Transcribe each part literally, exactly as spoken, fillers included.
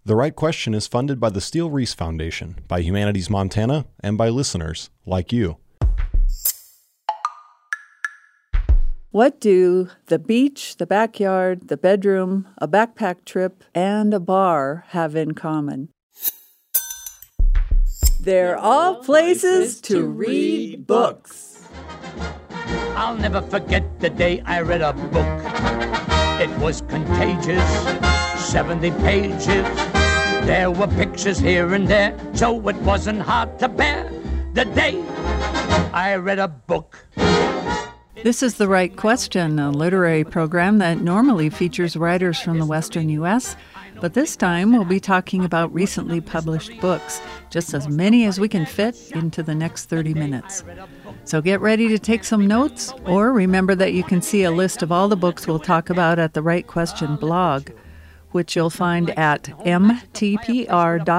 The Right Question is funded by the Steele Reese Foundation, by Humanities Montana, and by listeners like you. What do the beach, the backyard, the bedroom, a backpack trip, and a bar have in common? They're all places to read books. I'll never forget the day I read a book. It was contagious, seventy pages. There were pictures here and there, so it wasn't hard to bear. The day I read a book. This is The Right Question, a literary program that normally features writers from the Western U S, but this time we'll be talking about recently published books, just as many as we can fit into the next thirty minutes. So get ready to take some notes, or remember that you can see a list of all the books we'll talk about at the Right Question blog, which you'll find at mtpr.org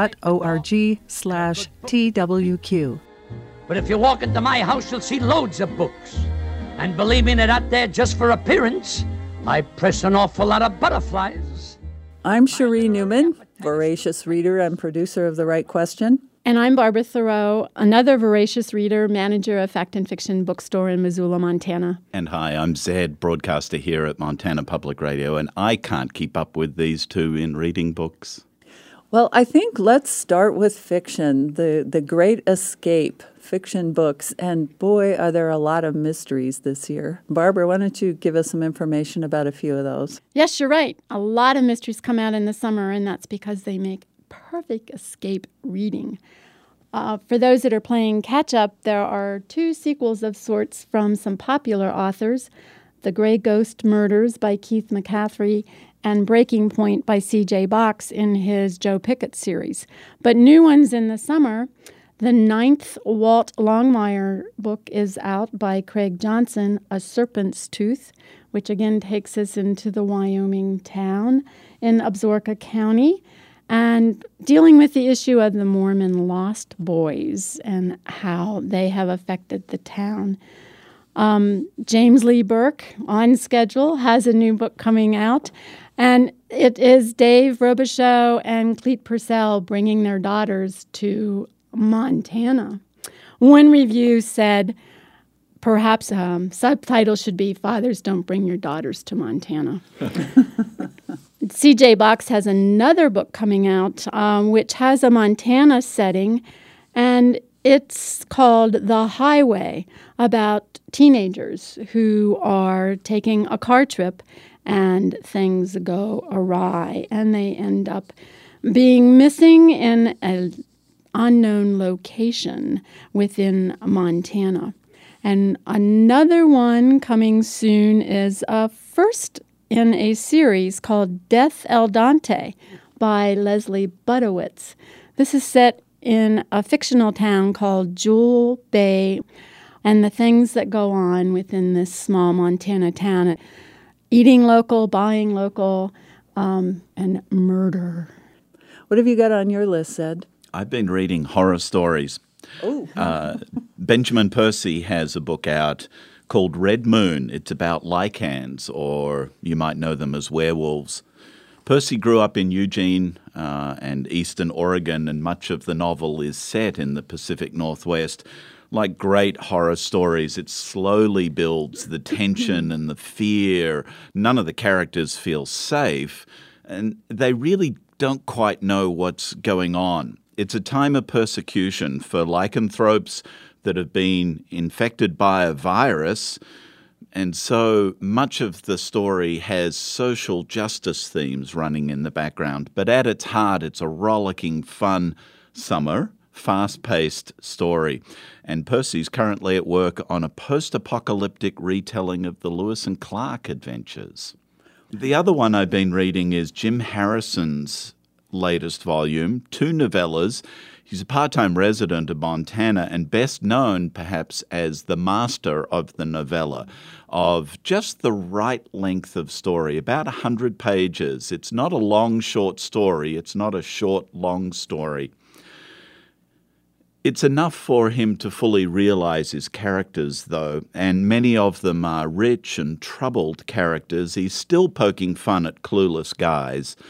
slash twq. But if you walk into my house, you'll see loads of books. And believe me, they're not there just for appearance. I press an awful lot of butterflies. I'm Cherie Newman, voracious reader and producer of The Right Question. And I'm Barbara Thoreau, another voracious reader, manager of Fact and Fiction Bookstore in Missoula, Montana. And hi, I'm Zed, broadcaster here at Montana Public Radio, and I can't keep up with these two in reading books. Well, I think let's start with fiction, the, the great escape, fiction books. And boy, are there a lot of mysteries this year. Barbara, why don't you give us some information about a few of those? Yes, you're right. A lot of mysteries come out in the summer, and that's because they make perfect escape reading. Uh, for those that are playing catch-up, there are two sequels of sorts from some popular authors, The Gray Ghost Murders by Keith McCaffrey and Breaking Point by C J Box in his Joe Pickett series. But new ones in the summer, the ninth Walt Longmire book is out by Craig Johnson, A Serpent's Tooth, which again takes us into the Wyoming town in Absaroka County, and dealing with the issue of the Mormon Lost Boys and how they have affected the town. Um, James Lee Burke, on schedule, has a new book coming out, and it is Dave Robichaux and Clete Purcell bringing their daughters to Montana. One review said, perhaps um, subtitle should be, Fathers Don't Bring Your Daughters to Montana. C J Box has another book coming out, um, which has a Montana setting, and it's called The Highway, about teenagers who are taking a car trip and things go awry, and they end up being missing in an unknown location within Montana. And another one coming soon is a first in a series called Death El Dante by Leslie Budowitz. This is set in a fictional town called Jewel Bay, and the things that go on within this small Montana town. Eating local, buying local, um, and murder. What have you got on your list, Zed? I've been reading horror stories. Oh. Uh, Benjamin Percy has a book out called Red Moon. It's about lycans, or you might know them as werewolves. Percy grew up in Eugene uh, and eastern Oregon, and much of the novel is set in the Pacific Northwest. Like great horror stories, it slowly builds the tension and the fear. None of the characters feel safe, and they really don't quite know what's going on. It's a time of persecution for lycanthropes that have been infected by a virus, and so much of the story has social justice themes running in the background. But at its heart, it's a rollicking, fun summer, fast-paced story. And Percy's currently at work on a post-apocalyptic retelling of the Lewis and Clark adventures. The other one I've been reading is Jim Harrison's latest volume, two novellas. He's a part-time resident of Montana and best known perhaps as the master of the novella, of just the right length of story, about one hundred pages. It's not a long, short story. It's not a short, long story. It's enough for him to fully realize his characters, though, and many of them are rich and troubled characters. He's still poking fun at clueless guys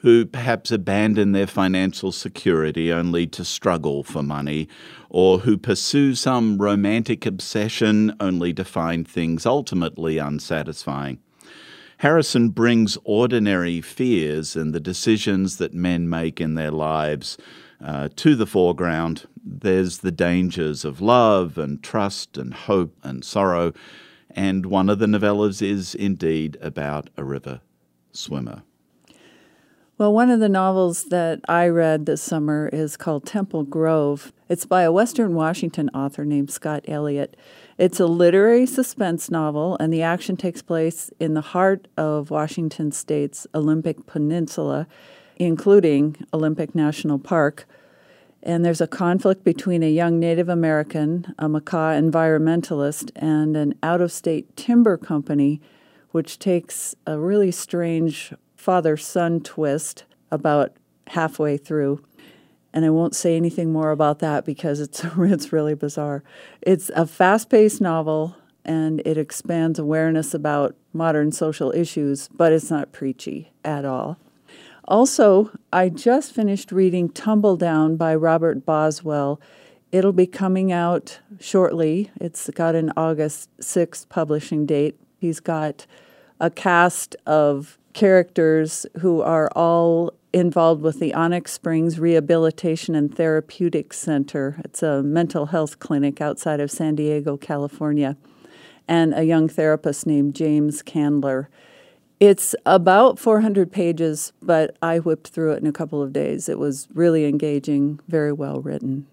who perhaps abandon their financial security only to struggle for money, or who pursue some romantic obsession only to find things ultimately unsatisfying. Harrison brings ordinary fears and the decisions that men make in their lives uh, to the foreground. There's the dangers of love and trust and hope and sorrow, and one of the novellas is indeed about a river swimmer. Well, one of the novels that I read this summer is called Temple Grove. It's by a Western Washington author named Scott Elliott. It's a literary suspense novel, and the action takes place in the heart of Washington State's Olympic Peninsula, including Olympic National Park. And there's a conflict between a young Native American, a Makah environmentalist, and an out-of-state timber company, which takes a really strange father-son twist about halfway through. And I won't say anything more about that because it's it's really bizarre. It's a fast-paced novel, and it expands awareness about modern social issues, but it's not preachy at all. Also, I just finished reading Tumbledown by Robert Boswell. It'll be coming out shortly. It's got an August sixth publishing date. He's got a cast of characters who are all involved with the Onyx Springs Rehabilitation and Therapeutic Center. It's a mental health clinic outside of San Diego, California, and a young therapist named James Candler. It's about four hundred pages, but I whipped through it in a couple of days. It was really engaging, very well written.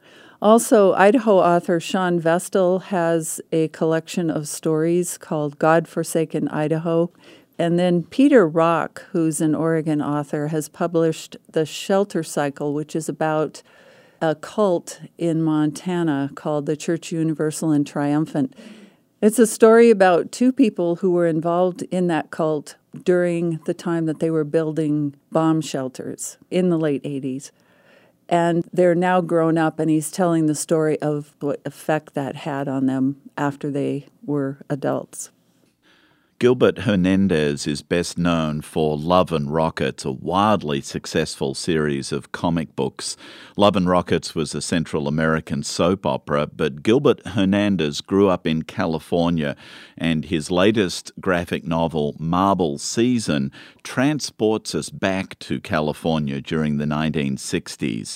Also, Idaho author Sean Vestal has a collection of stories called God-Forsaken Idaho. And then Peter Rock, who's an Oregon author, has published The Shelter Cycle, which is about a cult in Montana called the Church Universal and Triumphant. It's a story about two people who were involved in that cult during the time that they were building bomb shelters in the late eighties. And they're now grown up, and he's telling the story of what effect that had on them after they were adults. Gilbert Hernandez is best known for Love and Rockets, a wildly successful series of comic books. Love and Rockets was a Central American soap opera, but Gilbert Hernandez grew up in California, and his latest graphic novel, Marble Season, transports us back to California during the nineteen sixties.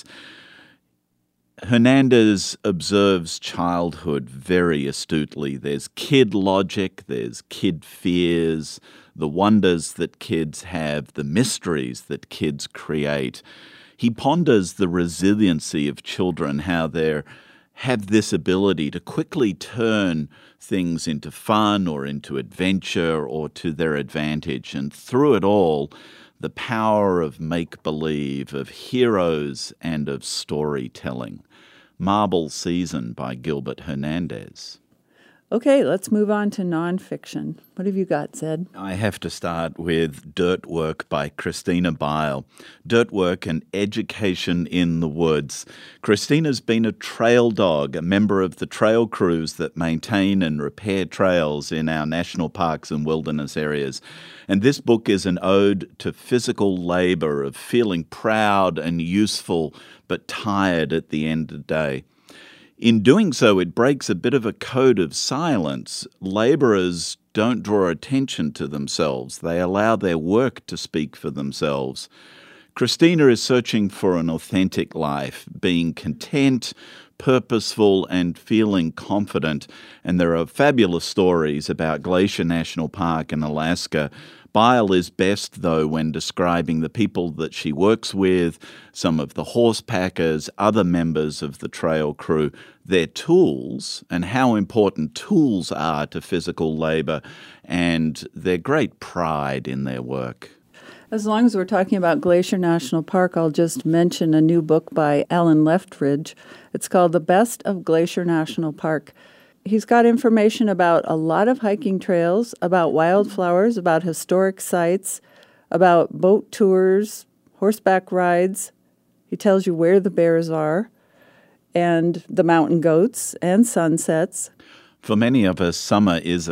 Hernandez observes childhood very astutely. There's kid logic, there's kid fears, the wonders that kids have, the mysteries that kids create. He ponders the resiliency of children, how they have this ability to quickly turn things into fun or into adventure or to their advantage. And through it all, the power of make-believe, of heroes, and of storytelling. Marble Season by Gilbert Hernandez. Okay, let's move on to nonfiction. What have you got, Zed? I have to start with Dirt Work by Christina Bile. Dirt Work, an education in the woods. Christina's been a trail dog, a member of the trail crews that maintain and repair trails in our national parks and wilderness areas. And this book is an ode to physical labor, of feeling proud and useful, but tired at the end of the day. In doing so, it breaks a bit of a code of silence. Laborers don't draw attention to themselves. They allow their work to speak for themselves. Christina is searching for an authentic life, being content, purposeful, and feeling confident. And there are fabulous stories about Glacier National Park in Alaska. Bile is best, though, when describing the people that she works with, some of the horse packers, other members of the trail crew, their tools, and how important tools are to physical labor, and their great pride in their work. As long as we're talking about Glacier National Park, I'll just mention a new book by Alan Leftridge. It's called The Best of Glacier National Park. He's got information about a lot of hiking trails, about wildflowers, about historic sites, about boat tours, horseback rides. He tells you where the bears are, and the mountain goats, and sunsets. For many of us, summer is a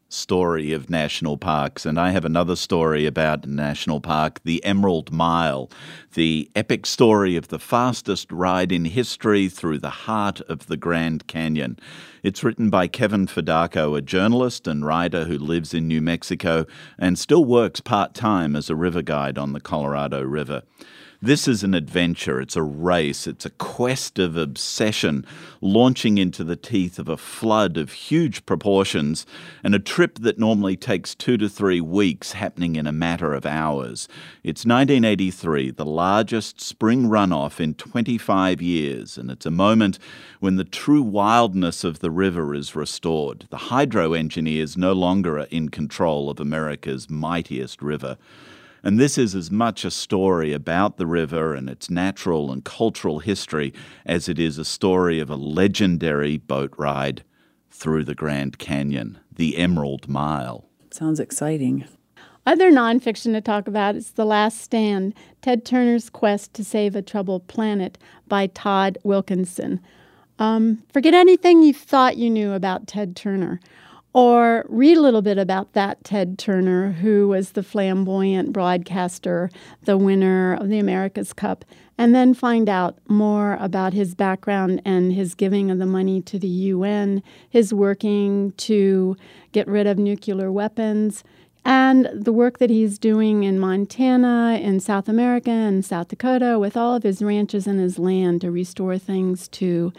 story of national parks, and I have another story about National Park, the Emerald Mile, the epic story of the fastest ride in history through the heart of the Grand Canyon. It's written by Kevin Fedako, a journalist and writer who lives in New Mexico and still works part-time as a river guide on the Colorado River. This is an adventure, it's a race, it's a quest of obsession, launching into the teeth of a flood of huge proportions, and a trip that normally takes two to three weeks happening in a matter of hours. It's nineteen eighty-three, the largest spring runoff in twenty-five years, and it's a moment when the true wildness of the river is restored. The hydro engineers no longer are in control of America's mightiest river. And this is as much a story about the river and its natural and cultural history as it is a story of a legendary boat ride through the Grand Canyon, the Emerald Mile. Sounds exciting. Other nonfiction to talk about is The Last Stand, Ted Turner's Quest to Save a Troubled Planet by Todd Wilkinson. Um, forget anything you thought you knew about Ted Turner. Or read a little bit about that Ted Turner, who was the flamboyant broadcaster, the winner of the America's Cup, and then find out more about his background and his giving of the money to the U N, his working to get rid of nuclear weapons, and the work that he's doing in Montana, in South America, and South Dakota with all of his ranches and his land to restore things to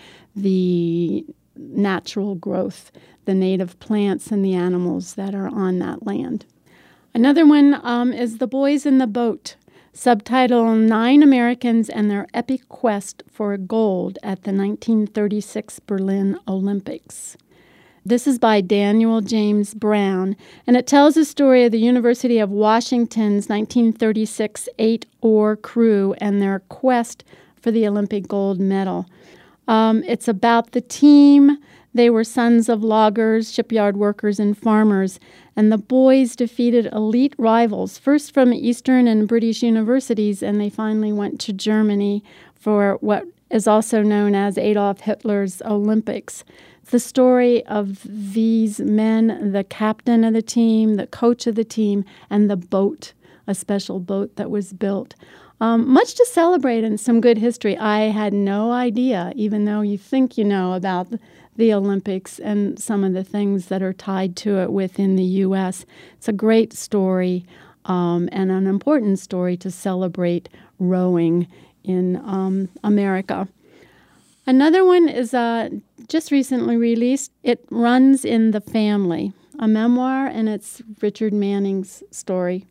the natural growth, the native plants and the animals that are on that land. Another one um, is The Boys in the Boat, subtitle Nine Americans and Their Epic Quest for Gold at the nineteen thirty-six Berlin Olympics. This is by Daniel James Brown, and it tells the story of the University of Washington's nineteen thirty-six eight-oar crew and their quest for the Olympic gold medal. Um, it's about the team. They were sons of loggers, shipyard workers, and farmers, and the boys defeated elite rivals, first from Eastern and British universities, and they finally went to Germany for what is also known as Adolf Hitler's Olympics. The story of these men, the captain of the team, the coach of the team, and the boat, a special boat that was built. Um, much to celebrate and some good history. I had no idea, even though you think you know about the Olympics and some of the things that are tied to it within the U S. It's a great story um, and an important story to celebrate rowing in um, America. Another one is uh, just recently released. It Runs in the Family, a memoir, and it's Richard Manning's story.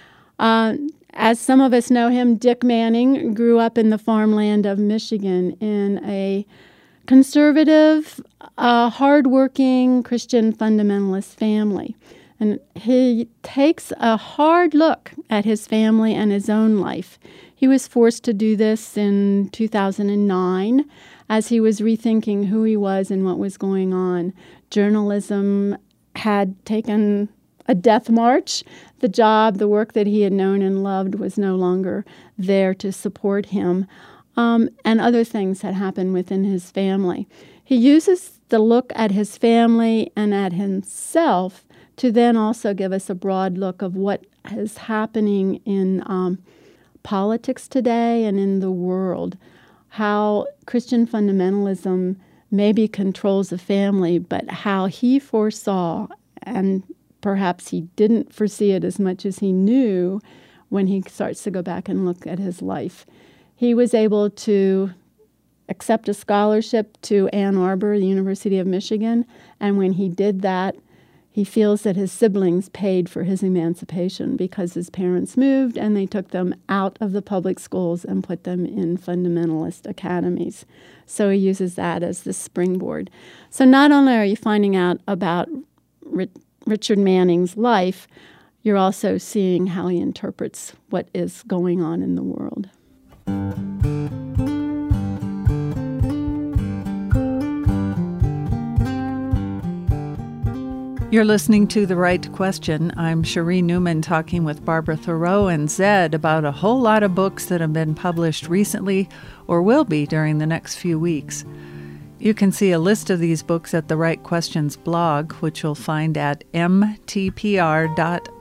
Uh, as some of us know him, Dick Manning grew up in the farmland of Michigan in a conservative, uh, hardworking Christian fundamentalist family. And he takes a hard look at his family and his own life. He was forced to do this in two thousand nine as he was rethinking who he was and what was going on. Journalism had taken a death march. The job, the work that he had known and loved was no longer there to support him. Um, and other things had happened within his family. He uses the look at his family and at himself to then also give us a broad look of what is happening in um, politics today and in the world, how Christian fundamentalism maybe controls a family, but how he foresaw, and perhaps he didn't foresee it as much as he knew when he starts to go back and look at his life. He was able to accept a scholarship to Ann Arbor, the University of Michigan, and when he did that, he feels that his siblings paid for his emancipation because his parents moved and they took them out of the public schools and put them in fundamentalist academies. So he uses that as the springboard. So not only are you finding out about Ri- Richard Manning's life, you're also seeing how he interprets what is going on in the world. You're listening to The Right Question. I'm Cherie Newman talking with Barbara Thoreau and Zed about a whole lot of books that have been published recently or will be during the next few weeks. You can see a list of these books at the Right Questions blog, which you'll find at mtpr.org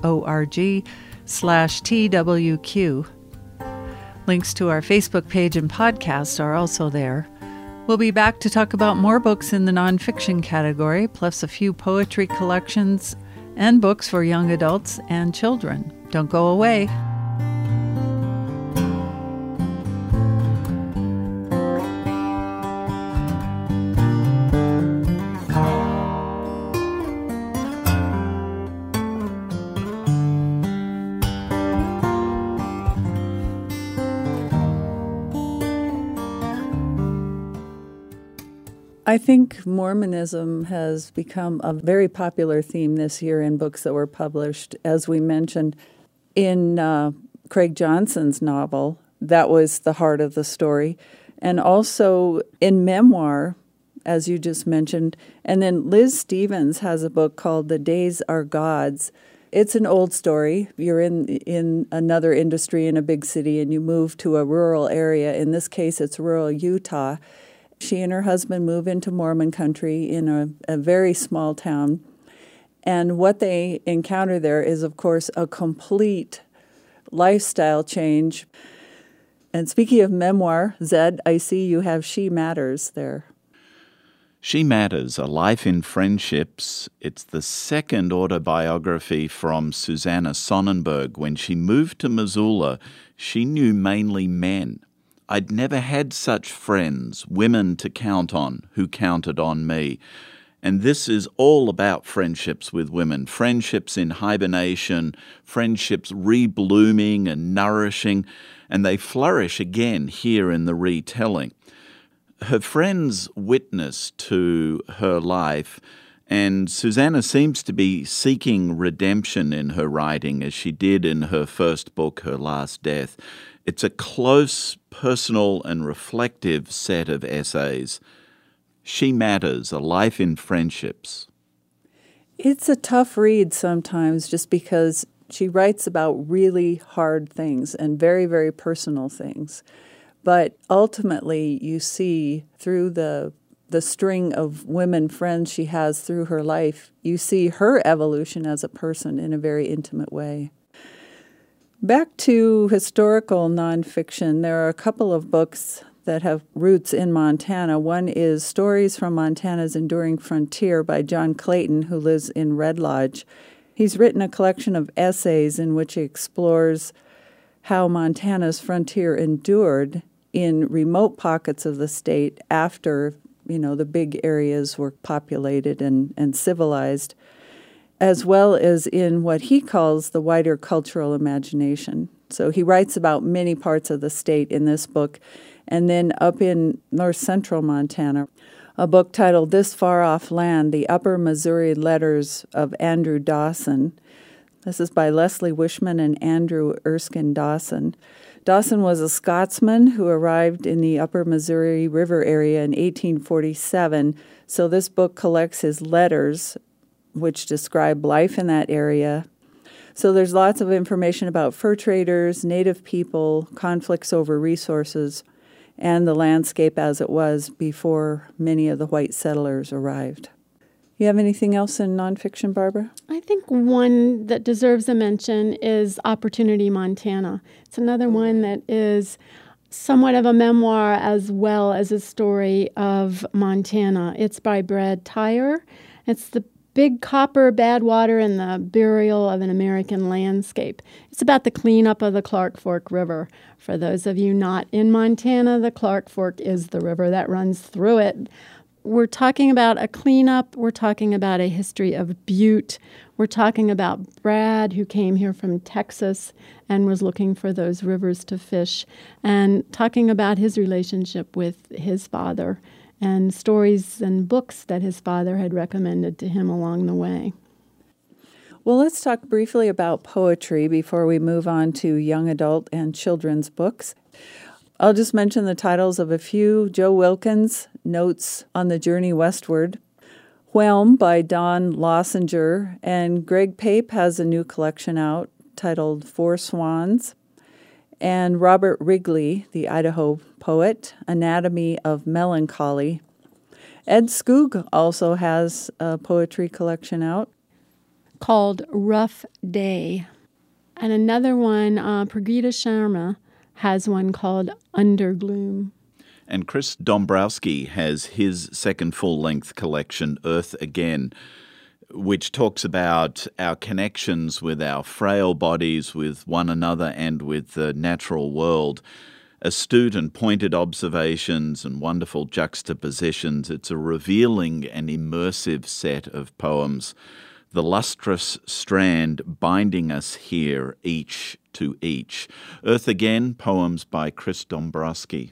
slash TWQ. Links to our Facebook page and podcast are also there. We'll be back to talk about more books in the nonfiction category, plus a few poetry collections and books for young adults and children. Don't go away. I think Mormonism has become a very popular theme this year in books that were published. As we mentioned, in uh, Craig Johnson's novel, that was the heart of the story. And also in memoir, as you just mentioned. And then Liz Stevens has a book called The Days Are God's. It's an old story. You're in in another industry in a big city and you move to a rural area. In this case, it's rural Utah. She and her husband move into Mormon country in a, a very small town. And what they encounter there is, of course, a complete lifestyle change. And speaking of memoir, Zed, I see you have She Matters there. She Matters, A Life in Friendships. It's the second autobiography from Susanna Sonnenberg. When she moved to Missoula, she knew mainly men. I'd never had such friends, women to count on, who counted on me. And this is all about friendships with women, friendships in hibernation, friendships reblooming and nourishing, and they flourish again here in the retelling. Her friends witness to her life, and Susanna seems to be seeking redemption in her writing, as she did in her first book, Her Last Death. It's a close, personal, and reflective set of essays. She Matters, A Life in Friendships. It's a tough read sometimes just because she writes about really hard things and very, very personal things. But ultimately, you see through the the string of women friends she has through her life, you see her evolution as a person in a very intimate way. Back to historical nonfiction, there are a couple of books that have roots in Montana. One is Stories from Montana's Enduring Frontier by John Clayton, who lives in Red Lodge. He's written a collection of essays in which he explores how Montana's frontier endured in remote pockets of the state after, you know, the big areas were populated and, and civilized, as well as in what he calls the wider cultural imagination. So he writes about many parts of the state in this book. And then up in north central Montana, a book titled This Far Off Land, The Upper Missouri Letters of Andrew Dawson. This is by Leslie Wishman and Andrew Erskine Dawson. Dawson was a Scotsman who arrived in the upper Missouri River area in eighteen forty-seven. So this book collects his letters, which describe life in that area. So there's lots of information about fur traders, native people, conflicts over resources, and the landscape as it was before many of the white settlers arrived. You have anything else in nonfiction, Barbara? I think one that deserves a mention is Opportunity, Montana. It's another one that is somewhat of a memoir as well as a story of Montana. It's by Brad Tyre. It's the Big Copper, Bad Water, and the Burial of an American Landscape. It's about the cleanup of the Clark Fork River. For those of you not in Montana, the Clark Fork is the river that runs through it. We're talking about a cleanup. We're talking about a history of Butte. We're talking about Brad, who came here from Texas and was looking for those rivers to fish, and talking about his relationship with his father and stories and books that his father had recommended to him along the way. Well, let's talk briefly about poetry before we move on to young adult and children's books. I'll just mention the titles of a few. Joe Wilkins, Notes on the Journey Westward. Whelm by Don Lossinger. And Greg Pape has a new collection out titled Four Swans. And Robert Wrigley, the Idaho poet, Anatomy of Melancholy. Ed Skoog also has a poetry collection out called Rough Day. And another one, uh, Prageeta Sharma, has one called Undergloom. And Chris Dombrowski has his second full-length collection, Earth Again, which talks about our connections with our frail bodies, with one another, and with the natural world. Astute and pointed observations and wonderful juxtapositions. It's a revealing and immersive set of poems. The lustrous strand binding us here, each to each. Earth Again, poems by Chris Dombrowski.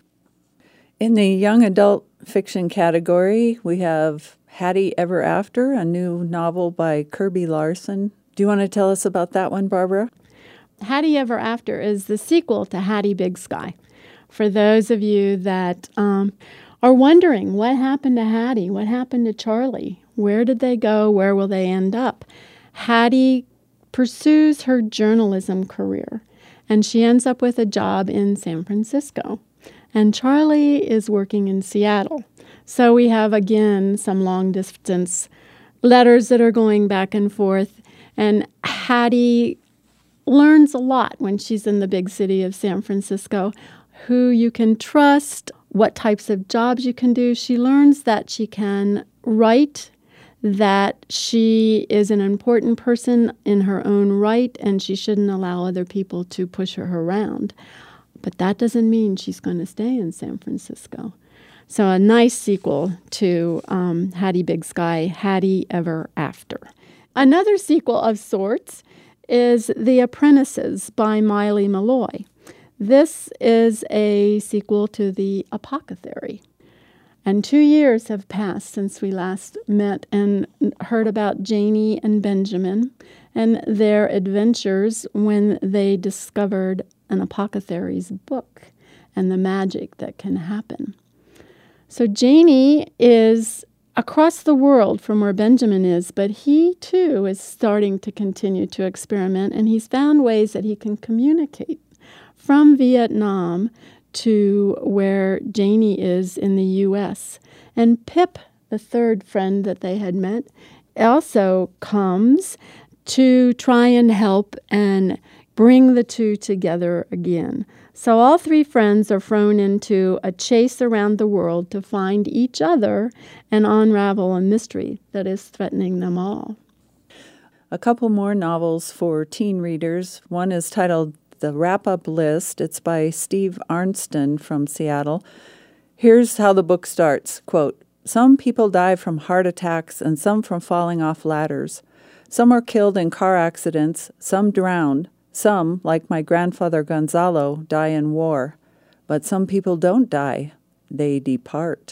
In the young adult fiction category, we have Hattie Ever After, a new novel by Kirby Larson. Do you want to tell us about that one, Barbara? Hattie Ever After is the sequel to Hattie Big Sky. For those of you that um, are wondering what happened to Hattie, what happened to Charlie, where did they go, where will they end up? Hattie pursues her journalism career, and she ends up with a job in San Francisco. And Charlie is working in Seattle. So we have, again, some long-distance letters that are going back and forth. And Hattie learns a lot when she's in the big city of San Francisco, who you can trust, what types of jobs you can do. She learns that she can write, that she is an important person in her own right, and she shouldn't allow other people to push her around. But that doesn't mean she's going to stay in San Francisco. So a nice sequel to um, Hattie Big Sky, Hattie Ever After. Another sequel of sorts is The Apprentices by Miley Malloy. This is a sequel to The Apothecary. And two years have passed since we last met and heard about Janie and Benjamin and their adventures when they discovered an apothecary's book and the magic that can happen. So Janie is across the world from where Benjamin is, but he too is starting to continue to experiment, and he's found ways that he can communicate from Vietnam to where Janie is in the U S. And Pip, the third friend that they had met, also comes to try and help and bring the two together again. So all three friends are thrown into a chase around the world to find each other and unravel a mystery that is threatening them all. A couple more novels for teen readers. One is titled The Wrap-Up List. It's by Steve Arnston from Seattle. Here's how the book starts. Quote, "Some people die from heart attacks and some from falling off ladders. Some are killed in car accidents, some drowned. Some, like my grandfather Gonzalo, die in war. But some people don't die. They depart."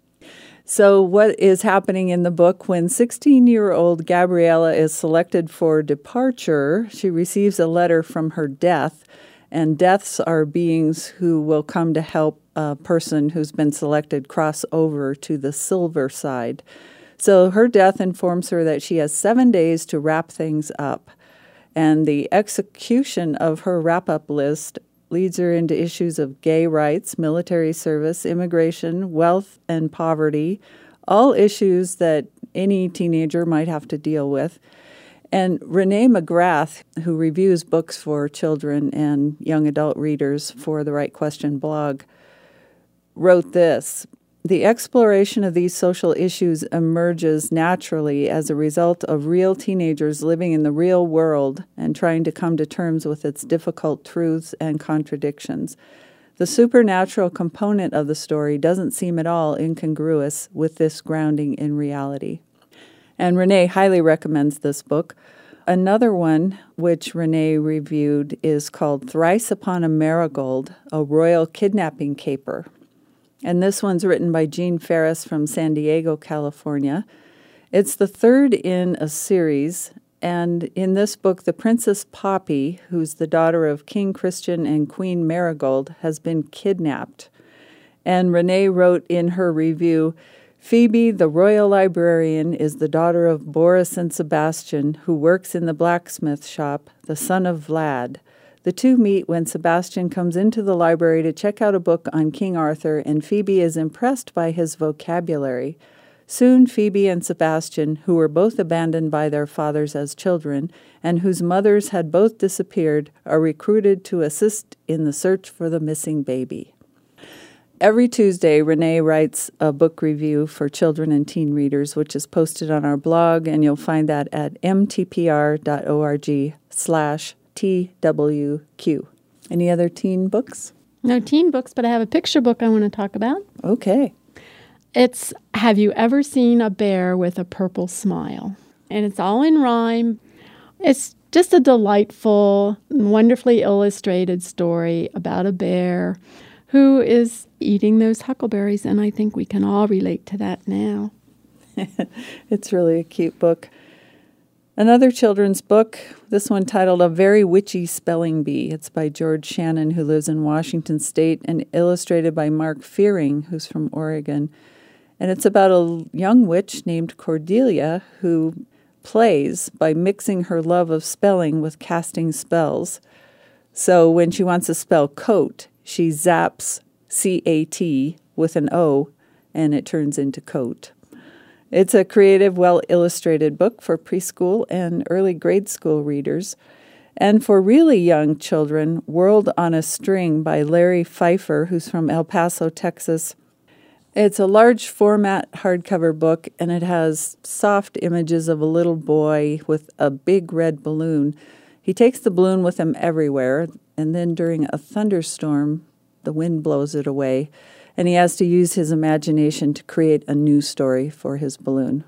So what is happening in the book when sixteen-year-old Gabriella is selected for departure? She receives a letter from her death, and deaths are beings who will come to help a person who's been selected cross over to the silver side. So her death informs her that she has seven days to wrap things up. And the execution of her wrap-up list leads her into issues of gay rights, military service, immigration, wealth, and poverty, all issues that any teenager might have to deal with. And Renee McGrath, who reviews books for children and young adult readers for the Right Question blog, wrote this: "The exploration of these social issues emerges naturally as a result of real teenagers living in the real world and trying to come to terms with its difficult truths and contradictions. The supernatural component of the story doesn't seem at all incongruous with this grounding in reality." And Renee highly recommends this book. Another one, which Renee reviewed, is called Thrice Upon a Marigold, a Royal Kidnapping Caper. And this one's written by Jean Ferris from San Diego, California. It's the third in a series, and in this book, the Princess Poppy, who's the daughter of King Christian and Queen Marigold, has been kidnapped. And Renee wrote in her review, "Phoebe, the royal librarian, is the daughter of Boris and Sebastian, who works in the blacksmith shop, the son of Vlad. The two meet when Sebastian comes into the library to check out a book on King Arthur, and Phoebe is impressed by his vocabulary. Soon, Phoebe and Sebastian, who were both abandoned by their fathers as children and whose mothers had both disappeared, are recruited to assist in the search for the missing baby. Every Tuesday, Renee writes a book review for children and teen readers, which is posted on our blog, and you'll find that at mtpr.org slash twq. Any other teen books? No teen books, but I have a picture book I want to talk about. Okay. It's Have You Ever Seen a Bear with a Purple Smile? And it's all in rhyme. It's just a delightful, wonderfully illustrated story about a bear who is eating those huckleberries, and I think we can all relate to that now. It's really a cute book. Another children's book, this one titled A Very Witchy Spelling Bee. It's by George Shannon, who lives in Washington State, and illustrated by Mark Fearing, who's from Oregon. And it's about a young witch named Cordelia who plays by mixing her love of spelling with casting spells. So when she wants to spell coat, she zaps C A T with an O, and it turns into coat. It's a creative, well-illustrated book for preschool and early grade school readers. And for really young children, World on a String by Larry Pfeiffer, who's from El Paso, Texas. It's a large format hardcover book, and it has soft images of a little boy with a big red balloon. He takes the balloon with him everywhere, and then during a thunderstorm, the wind blows it away, and he has to use his imagination to create a new story for his balloon.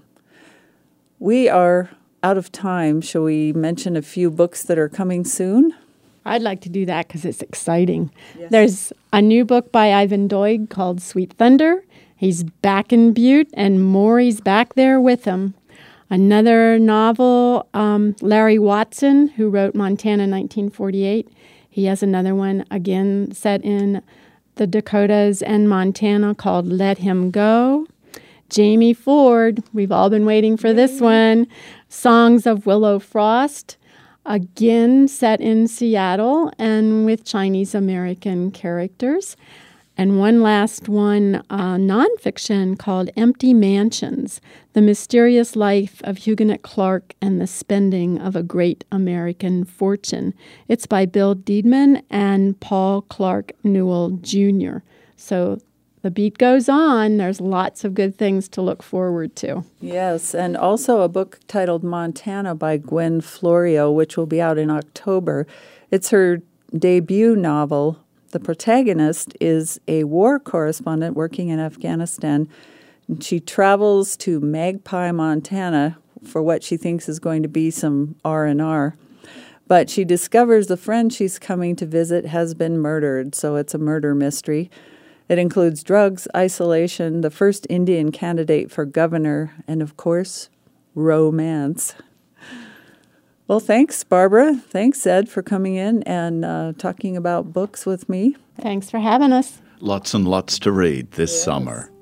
We are out of time. Shall we mention a few books that are coming soon? I'd like to do that because it's exciting. Yes. There's a new book by Ivan Doig called Sweet Thunder. He's back in Butte, and Maury's back there with him. Another novel, um, Larry Watson, who wrote Montana nineteen forty-eight. He has another one, again, set in the Dakotas and Montana called Let Him Go. Jamie Ford, we've all been waiting for this one. Songs of Willow Frost, again set in Seattle and with Chinese-American characters. And one last one, uh, nonfiction called Empty Mansions, The Mysterious Life of Huguenot Clark and the Spending of a Great American Fortune. It's by Bill Deedman and Paul Clark Newell Junior So the beat goes on. There's lots of good things to look forward to. Yes, and also a book titled Montana by Gwen Florio, which will be out in October. It's her debut novel. The protagonist is a war correspondent working in Afghanistan. And she travels to Magpie, Montana, for what she thinks is going to be some R and R. But she discovers the friend she's coming to visit has been murdered, so it's a murder mystery. It includes drugs, isolation, the first Indian candidate for governor, and, of course, romance. Well, thanks, Barbara. Thanks, Ed, for coming in and uh, talking about books with me. Thanks for having us. Lots and lots to read this yes. summer.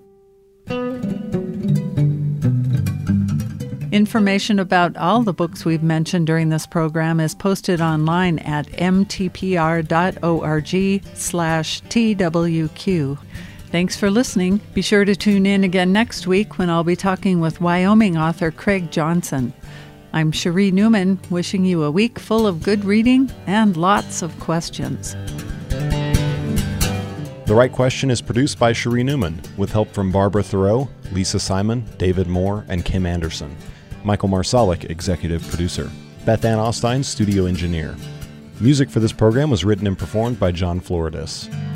Information about all the books we've mentioned during this program is posted online at mtpr.org slash twq. Thanks for listening. Be sure to tune in again next week when I'll be talking with Wyoming author Craig Johnson. I'm Cherie Newman, wishing you a week full of good reading and lots of questions. The Right Question is produced by Cherie Newman, with help from Barbara Thoreau, Lisa Simon, David Moore, and Kim Anderson. Michael Marsalic, executive producer. Beth Ann Austin, studio engineer. Music for this program was written and performed by John Floridis.